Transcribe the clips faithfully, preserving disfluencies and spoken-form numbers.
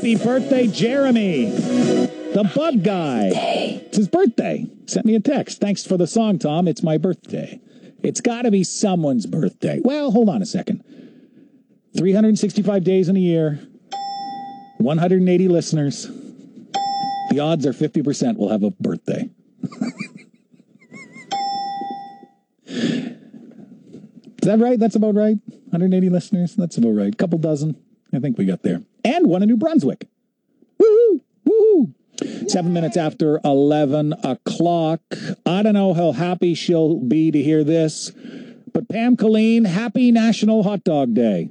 Happy birthday, Jeremy. The bug guy. It's his birthday. Sent me a text. Thanks for the song, Tom. It's my birthday. It's got to be someone's birthday. Well, hold on a second. three hundred sixty-five days in a year. one hundred eighty listeners. The odds are fifty percent will have a birthday. Is that right? That's about right. one hundred eighty listeners. That's about right. Couple dozen. I think we got there. And one in New Brunswick. Woo! Woo! Seven minutes after eleven o'clock. I don't know how happy she'll be to hear this, but Pam Colleen, happy National Hot Dog Day.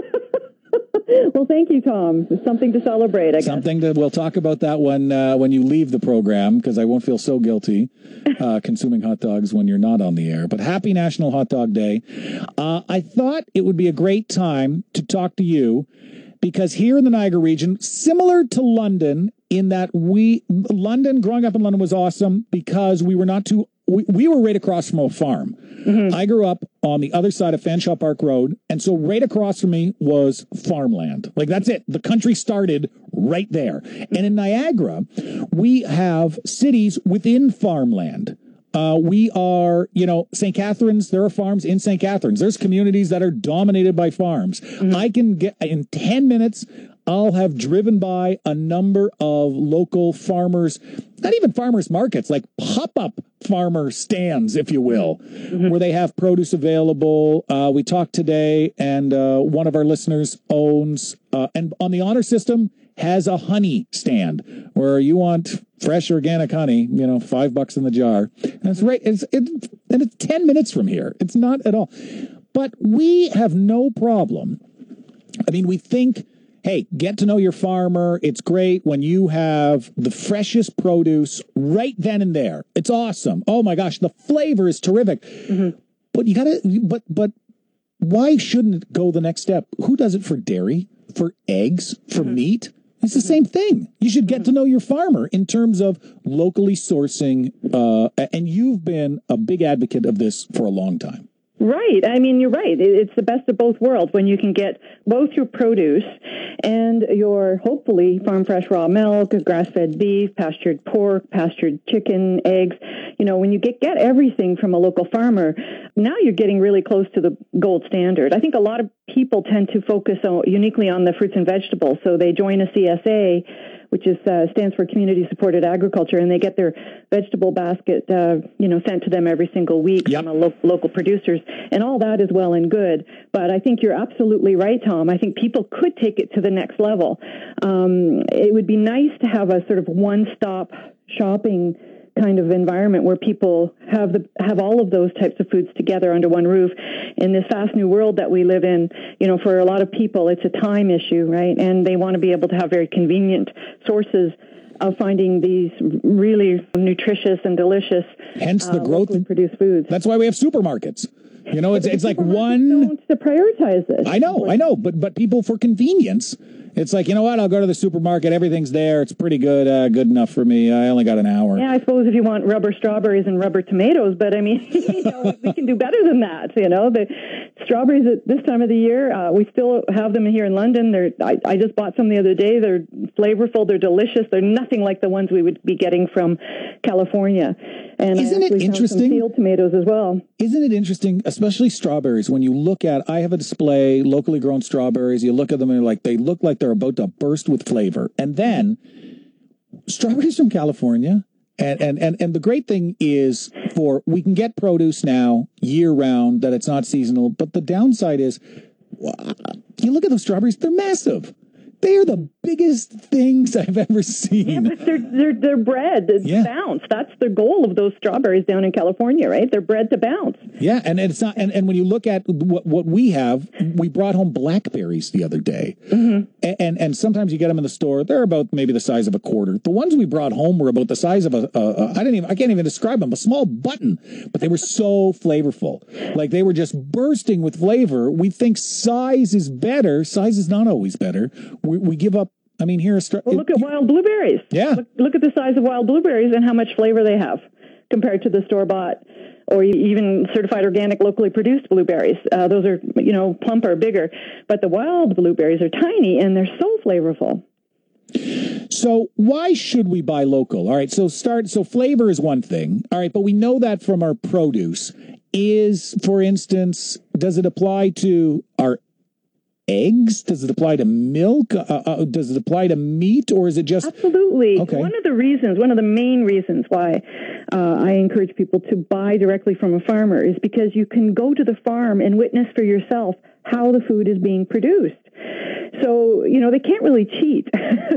Well, thank you, Tom. It's something to celebrate, I guess. Something to, we'll talk about that when, uh, when you leave the program, because I won't feel so guilty uh, consuming hot dogs when you're not on the air. But happy National Hot Dog Day. Uh, I thought it would be a great time to talk to you, because here in the Niagara region, similar to London, in that we, London, growing up in London was awesome because we were not too, we, we were right across from a farm. Mm-hmm. I grew up on the other side of Fanshawe Park Road, and so right across from me was farmland. Like, that's it. The country started right there. And in Niagara, we have cities within farmland. Uh, we are, you know, Saint Catharines, there are farms in Saint Catharines. There's communities that are dominated by farms. Mm-hmm. I can get, in ten minutes, I'll have driven by a number of local farmers, not even farmers markets, like pop-up farmer stands, if you will, mm-hmm. where they have produce available. Uh, we talked today, and uh, one of our listeners owns, uh, and on the honor system, has a honey stand where you want fresh organic honey, you know, five bucks in the jar. And it's right. It's, it, and it's ten minutes from here. It's not at all. But we have no problem. I mean, we think, hey, get to know your farmer. It's great when you have the freshest produce right then and there. It's awesome. Oh my gosh, the flavor is terrific. Mm-hmm. But you gotta, but, but why shouldn't it go the next step? Who does it for dairy, for eggs, for mm-hmm. meat? It's the same thing. You should get to know your farmer in terms of locally sourcing. Uh, and you've been a big advocate of this for a long time. Right. I mean, you're right. It's the best of both worlds when you can get both your produce and your, hopefully, farm fresh raw milk, grass-fed beef, pastured pork, pastured chicken, eggs. You know, when you get, get everything from a local farmer, now you're getting really close to the gold standard. I think a lot of people tend to focus on, uniquely on the fruits and vegetables. So they join a C S A, which is uh, stands for Community Supported Agriculture, and they get their vegetable basket, uh, you know, sent to them every single week yep. from a lo- local producers, and all that is well and good. But I think you're absolutely right, Tom. I think people could take it to the next level. Um, it would be nice to have a sort of one-stop shopping kind of environment where people have the have all of those types of foods together under one roof. In this fast new world that we live in, you know, for a lot of people, it's a time issue, right? And they want to be able to have very convenient sources of finding these really nutritious and delicious, hence the uh, growth locally produced foods. That's why we have supermarkets. You know, it's it's like one. Don't to prioritize this. I know, I know, but but people for convenience. It's like, you know what, I'll go to the supermarket, everything's there, it's pretty good, uh, good enough for me, I only got an hour. Yeah, I suppose if you want rubber strawberries and rubber tomatoes, but I mean, you know, we can do better than that, you know. The strawberries at this time of the year, uh, we still have them here in London. They're, I, I just bought some the other day, they're flavorful, they're delicious, they're nothing like the ones we would be getting from California. And Isn't it interesting? Field tomatoes as well. Isn't it interesting, especially strawberries, when you look at, I have a display, locally grown strawberries, you look at them and you're like, they look like they're about to burst with flavor. And then strawberries from California. And, and, and, and the great thing is for, we can get produce now year round, that it's not seasonal. But the downside is, you look at those strawberries, they're massive. They are the biggest things I've ever seen. Yeah, but they're they're they're bred to yeah. bounce. That's the goal of those strawberries down in California, right? They're bred to bounce. Yeah, and, and it's not. And, and when you look at what what we have, we brought home blackberries the other day, mm-hmm. and, and and sometimes you get them in the store. They're about maybe the size of a quarter. The ones we brought home were about the size of a. a, a I didn't even. I can't even describe them. A small button, but they were so flavorful. Like they were just bursting with flavor. We think size is better. Size is not always better. We, we give up. I mean, here. Str- well, look at wild blueberries. Yeah. Look, look at the size of wild blueberries and how much flavor they have compared to the store-bought or even certified organic, locally produced blueberries. Uh, those are, you know, plumper, bigger. But the wild blueberries are tiny and they're so flavorful. So why should we buy local? All right, so start. So flavor is one thing. All right, but we know that from our produce. Is, for instance, does it apply to our eggs? Does it apply to milk? Uh, uh, does it apply to meat, or is it just absolutely? Okay. One of the reasons, one of the main reasons why uh, I encourage people to buy directly from a farmer is because you can go to the farm and witness for yourself how the food is being produced. So, you know, they can't really cheat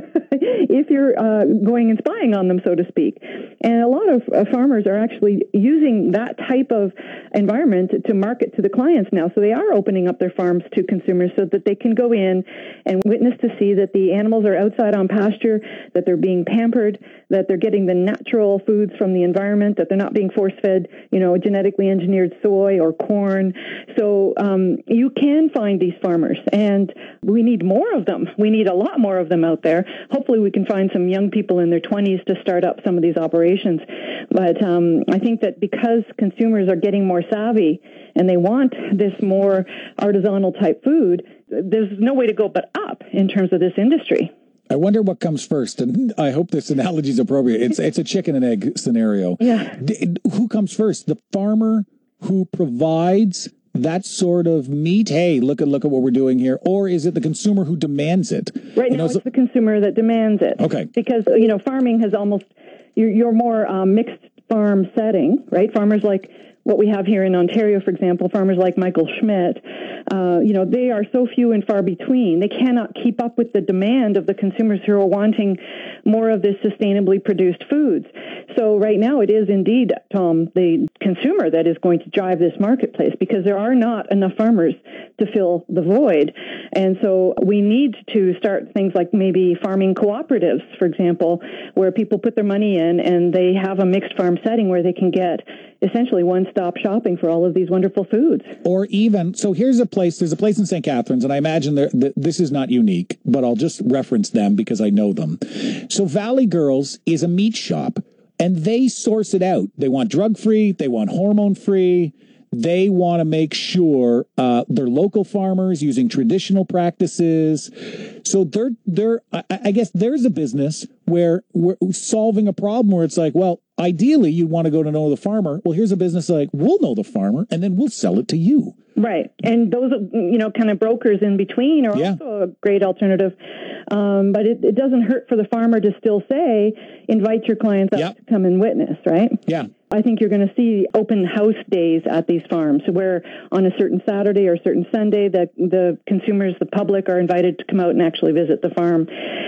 if you're uh, going and spying on them, so to speak. And a lot of uh, farmers are actually using that type of environment to market to the clients now. So they are opening up their farms to consumers so that they can go in and witness to see that the animals are outside on pasture, that they're being pampered, that they're getting the natural foods from the environment, that they're not being force-fed, you know, genetically engineered soy or corn. So um, you can find these farmers, and we need more of them. We need a lot more of them out there. Hopefully we can find some young people in their twenties to start up some of these operations. But um, I think that because consumers are getting more savvy and they want this more artisanal type food, there's no way to go but up in terms of this industry. I wonder what comes first, and I hope this analogy is appropriate. It's it's a chicken and egg scenario. Yeah. D- who comes first? The farmer who provides that sort of meat? Hey, look at look at what we're doing here. Or is it the consumer who demands it? Right you now, know, it's so, the consumer that demands it. Okay. Because, you know, farming has almost, you're, you're more um, mixed farm setting, right? Farmers like what we have here in Ontario, for example, farmers like Michael Schmidt, uh, you know, they are so few and far between. They cannot keep up with the demand of the consumers who are wanting more of this sustainably produced foods. So right now it is indeed, Tom, the consumer that is going to drive this marketplace because there are not enough farmers to fill the void. And so we need to start things like maybe farming cooperatives, for example, where people put their money in and they have a mixed farm setting where they can get essentially one-stop shopping for all of these wonderful foods. Or even, so here's a place, there's a place in Saint Catharines, and I imagine there, th- this is not unique, but I'll just reference them because I know them. So Valley Girls is a meat shop, and they source it out. They want drug-free, they want hormone-free, they want to make sure uh, they're local farmers using traditional practices. So they're, they're I, I guess there's a business where we're solving a problem where it's like, well, ideally, you want to go to know the farmer. Well, here's a business like, we'll know the farmer, and then we'll sell it to you. Right. And those, you know, kind of brokers in between are yeah. also a great alternative. Um, but it, it doesn't hurt for the farmer to still say, invite your clients up yep. to come and witness, right? Yeah. I think you're going to see open house days at these farms where on a certain Saturday or a certain Sunday, the, the consumers, the public are invited to come out and actually visit the farm.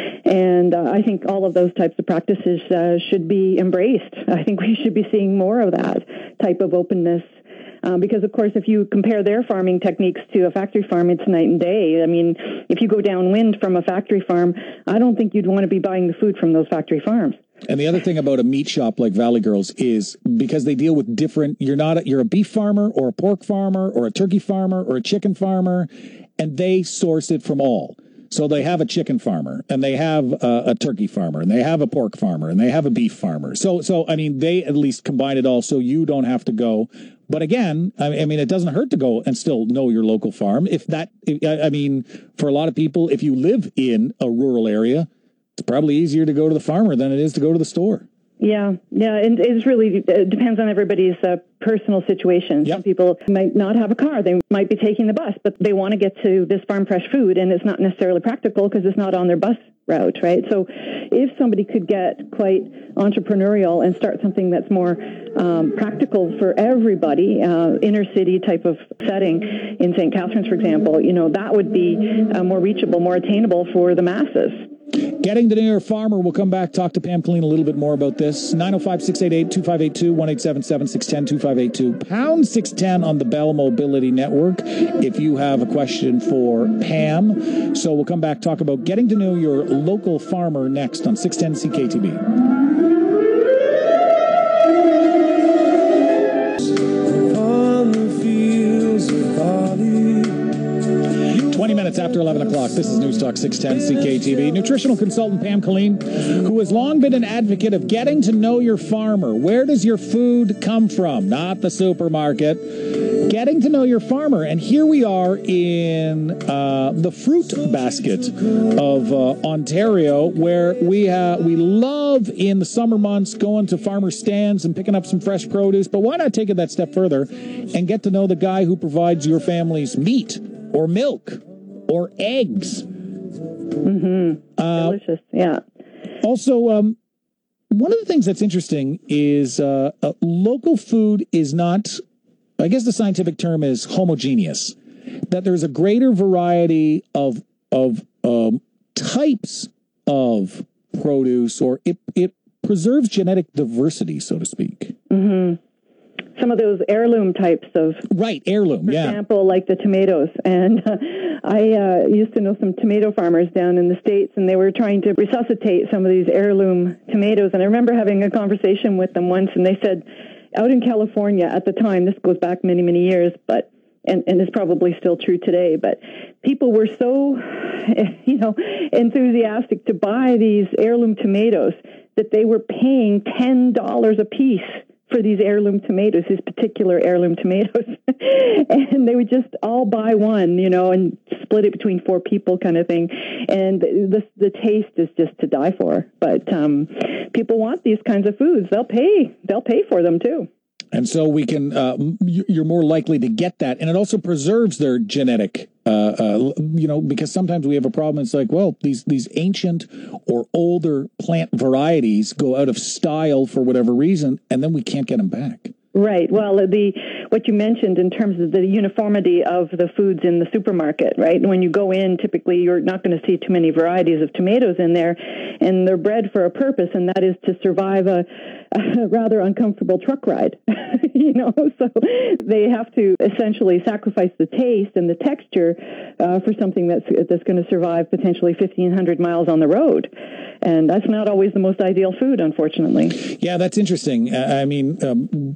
And uh, I think all of those types of practices uh, should be embraced. I think we should be seeing more of that type of openness. Um, because, of course, if you compare their farming techniques to a factory farm, it's night and day. I mean, if you go downwind from a factory farm, I don't think you'd want to be buying the food from those factory farms. And the other thing about a meat shop like Valley Girls is because they deal with different, you're not, a, you're a beef farmer or a pork farmer or a turkey farmer or a chicken farmer, and they source it from all. So they have a chicken farmer, and they have a, a turkey farmer, and they have a pork farmer, and they have a beef farmer. So, so I mean, they at least combine it all so you don't have to go. But again, I mean, it doesn't hurt to go and still know your local farm. If that, I mean, for a lot of people, if you live in a rural area, it's probably easier to go to the farmer than it is to go to the store. Yeah, yeah, and it's really it depends on everybody's uh, personal situation. Yep. Some people might not have a car; they might be taking the bus, but they want to get to this farm fresh food, and it's not necessarily practical because it's not on their bus route, right? So, if somebody could get quite entrepreneurial and start something that's more um, practical for everybody, uh, inner city type of setting in Saint Catharines, for example, you know, that would be uh, more reachable, more attainable for the masses. Getting to know your farmer. We'll come back, talk to Pam Killeen a little bit more about this. nine oh five, six eight eight, two five eight two, one eight seven seven, six one zero, two five eight two, pound six ten on the Bell Mobility Network if you have a question for Pam. So we'll come back, talk about getting to know your local farmer next on six ten C K T B. twenty minutes after eleven o'clock. This is News Talk six ten C K T V. Nutritional consultant Pam Killeen, who has long been an advocate of getting to know your farmer. Where does your food come from? Not the supermarket. Getting to know your farmer. And here we are in uh, the fruit basket of uh, Ontario, where we uh, we love in the summer months going to farmer stands and picking up some fresh produce. But why not take it that step further and get to know the guy who provides your family's meat or milk or eggs? Mm-hmm. Uh, Delicious, yeah. Also, um, one of the things that's interesting is uh, uh, local food is not, I guess the scientific term is homogeneous, that there's a greater variety of of um, types of produce, or it, it preserves genetic diversity, so to speak. Mm-hmm. Some of those heirloom types of... Right, heirloom, for yeah. For example, like the tomatoes. And uh, I uh, used to know some tomato farmers down in the States, and they were trying to resuscitate some of these heirloom tomatoes. And I remember having a conversation with them once, and they said, out in California at the time, this goes back many, many years, but and, and is probably still true today, but people were so, you know, enthusiastic to buy these heirloom tomatoes that they were paying ten dollars a piece for these heirloom tomatoes, these particular heirloom tomatoes. And they would just all buy one, you know, and split it between four people kind of thing. And the the taste is just to die for. But um, people want these kinds of foods. They'll pay. They'll pay for them, too. And so we can, uh, you're more likely to get that. And it also preserves their genetic, uh, uh, you know, because sometimes we have a problem. It's like, well, these, these ancient or older plant varieties go out of style for whatever reason, and then we can't get them back. Right. Well, the what you mentioned in terms of the uniformity of the foods in the supermarket, right? When you go in, typically you're not going to see too many varieties of tomatoes in there, and they're bred for a purpose, and that is to survive a, a rather uncomfortable truck ride. You know, so they have to essentially sacrifice the taste and the texture uh, for something that's that's going to survive potentially fifteen hundred miles on the road, and that's not always the most ideal food, unfortunately. Yeah, that's interesting. Uh, I mean. Um,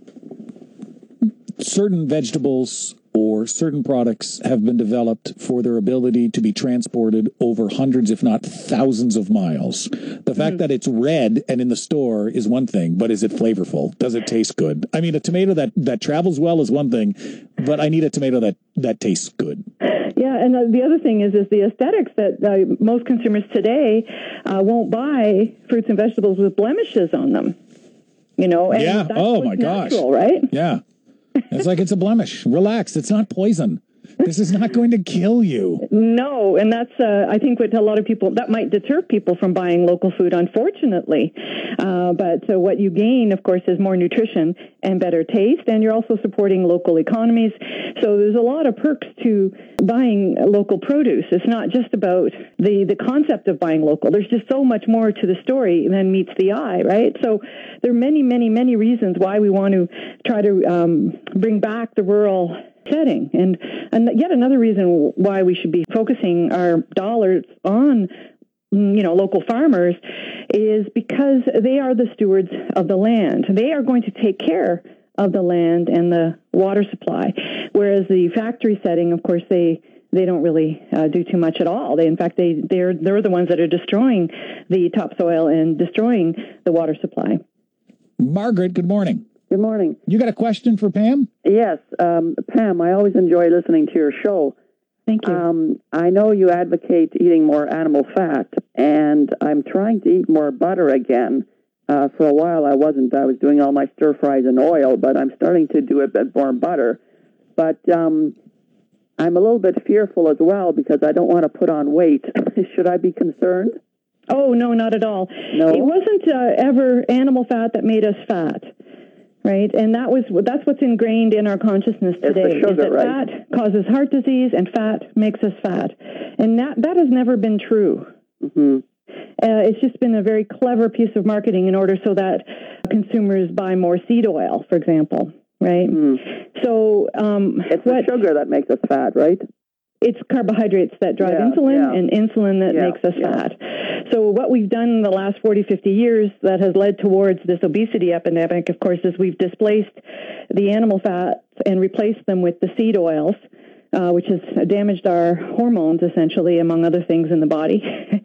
Certain vegetables or certain products have been developed for their ability to be transported over hundreds, if not thousands of miles. The fact mm. that it's red and in the store is one thing, but is it flavorful? Does it taste good? I mean, a tomato that, that travels well is one thing, but I need a tomato that, that tastes good. Yeah, and uh, the other thing is is the aesthetics that uh, most consumers today uh, won't buy fruits and vegetables with blemishes on them. You know, and yeah. that's Oh my natural, gosh. Right? Yeah. It's like it's a blemish. Relax. It's not poison. This is not going to kill you. No, and that's, uh, I think, what a lot of people, that might deter people from buying local food, unfortunately. Uh, but uh, what you gain, of course, is more nutrition and better taste, and you're also supporting local economies. So there's a lot of perks to buying local produce. It's not just about the, the concept of buying local. There's just so much more to the story than meets the eye, right? So there are many, many, many reasons why we want to try to um, bring back the rural setting. And, and yet another reason why we should be focusing our dollars on, you know, local farmers is because they are the stewards of the land. They are going to take care of the land and the water supply, whereas the factory setting, of course, they they don't really uh, do too much at all. They, in fact, they they're they're the ones that are destroying the topsoil and destroying the water supply. Margaret, good morning. Good morning. You got a question for Pam? Yes, um, Pam, I always enjoy listening to your show. Thank you. Um, I know you advocate eating more animal fat, and I'm trying to eat more butter again. Uh, for a while, I wasn't. I was doing all my stir fries in oil, but I'm starting to do a bit more butter. But um, I'm a little bit fearful as well because I don't want to put on weight. Should I be concerned? Oh, no, not at all. No? It wasn't uh, ever animal fat that made us fat. Right, and that was that's what's ingrained in our consciousness today. It's the sugar, is that right? Fat causes heart disease, and fat makes us fat, and that that has never been true. Mm-hmm. Uh, it's just been a very clever piece of marketing in order so that consumers buy more seed oil, for example. Right. Mm. So um, it's what, the sugar that makes us fat, right? It's carbohydrates that drive yeah, insulin yeah. and insulin that yeah, makes us yeah. fat. So what we've done in the last forty, fifty years that has led towards this obesity epidemic, of course, is we've displaced the animal fats and replaced them with the seed oils, uh, which has damaged our hormones, essentially, among other things in the body.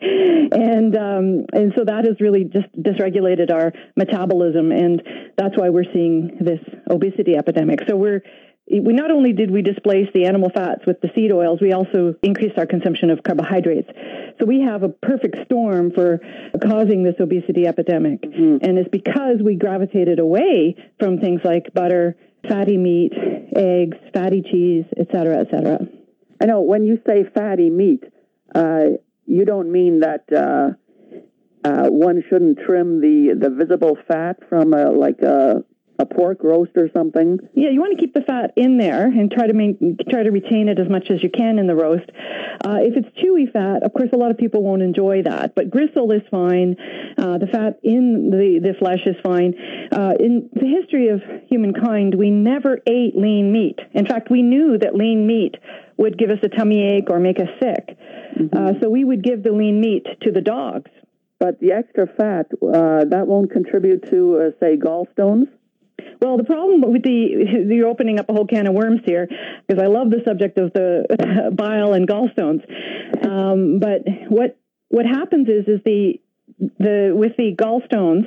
and um, and so that has really just dysregulated our metabolism, and that's why we're seeing this obesity epidemic. So we're we not only did we displace the animal fats with the seed oils, we also increased our consumption of carbohydrates. So we have a perfect storm for causing this obesity epidemic. Mm-hmm. And it's because we gravitated away from things like butter, fatty meat, eggs, fatty cheese, et cetera, et cetera. I know when you say fatty meat, uh, you don't mean that uh, uh, one shouldn't trim the, the visible fat from a, like a, a pork roast or something? Yeah, you want to keep the fat in there and try to make, try to retain it as much as you can in the roast. Uh, if it's chewy fat, of course, a lot of people won't enjoy that. But gristle is fine. Uh, the fat in the, the flesh is fine. Uh, in the history of humankind, we never ate lean meat. In fact, we knew that lean meat would give us a tummy ache or make us sick. Mm-hmm. Uh, so we would give the lean meat to the dogs. But the extra fat, uh, that won't contribute to, uh, say, gallstones? Well, the problem with the, you're opening up a whole can of worms here, because I love the subject of the bile and gallstones. Um, but what what happens is, is the the with the gallstones,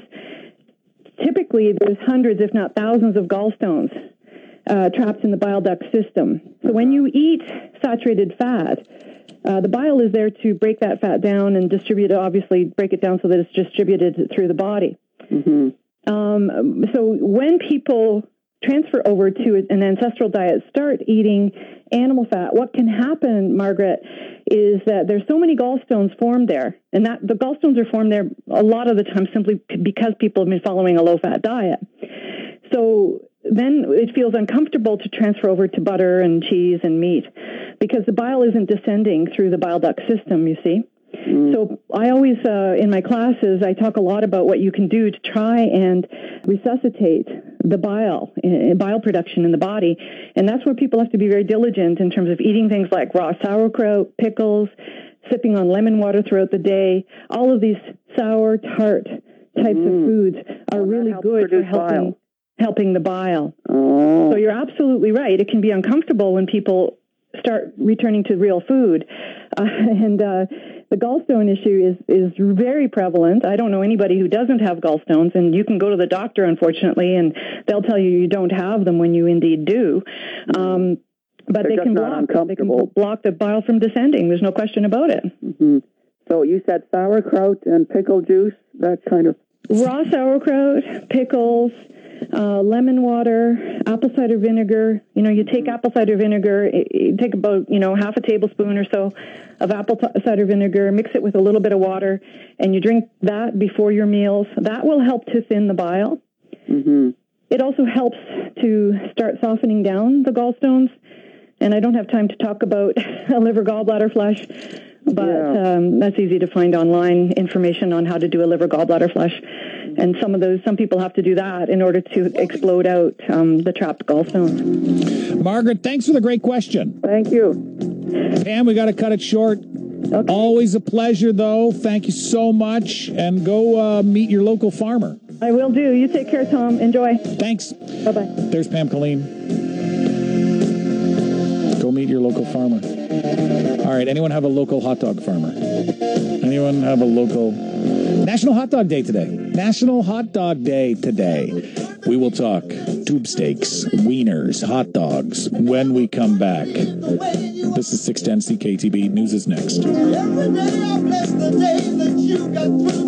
typically there's hundreds, if not thousands, of gallstones uh, trapped in the bile duct system. So when you eat saturated fat, uh, the bile is there to break that fat down and distribute it, obviously break it down so that it's distributed through the body. Mm-hmm. Um, so when people transfer over to an ancestral diet, start eating animal fat, what can happen, Margaret, is that there's so many gallstones formed there, and that the gallstones are formed there a lot of the time simply because people have been following a low-fat diet. So then it feels uncomfortable to transfer over to butter and cheese and meat because the bile isn't descending through the bile duct system, you see. Mm. So I always, uh, in my classes, I talk a lot about what you can do to try and resuscitate the bile, uh, bile production in the body. And that's where people have to be very diligent in terms of eating things like raw sauerkraut, pickles, sipping on lemon water throughout the day. All of these sour, tart types mm. of foods are oh, really good for helping, bile. helping the bile. Oh. So you're absolutely right. It can be uncomfortable when people start returning to real food. Uh, and uh, the gallstone issue is, is very prevalent. I don't know anybody who doesn't have gallstones, and you can go to the doctor, unfortunately, and they'll tell you you don't have them when you indeed do. Um, but They're they can block they can block the bile from descending. There's no question about it. Mm-hmm. So you said sauerkraut and pickle juice, that kind of... Raw sauerkraut, pickles, Uh, lemon water, apple cider vinegar. You know, you take apple cider vinegar, you take about, you know, half a tablespoon or so of apple t- cider vinegar, mix it with a little bit of water, and you drink that before your meals. That will help to thin the bile. Mm-hmm. It also helps to start softening down the gallstones. And I don't have time to talk about a liver gallbladder flush, but yeah. um, that's easy to find online, information on how to do a liver gallbladder flush. And some of those, some people have to do that in order to explode out um, the trapped gallstones. Margaret, thanks for the great question. Thank you. Pam, we got to cut it short. Okay. Always a pleasure, though. Thank you so much. And go uh, meet your local farmer. I will do. You take care, Tom. Enjoy. Thanks. Bye-bye. There's Pam Colleen. Go meet your local farmer. All right. Anyone have a local hot dog farmer? Anyone have a local... National Hot Dog Day today. National Hot Dog Day today. We will talk tube steaks, wieners, hot dogs when we come back. This is six ten C K T B. News is next. Every day I bless the day that you got through.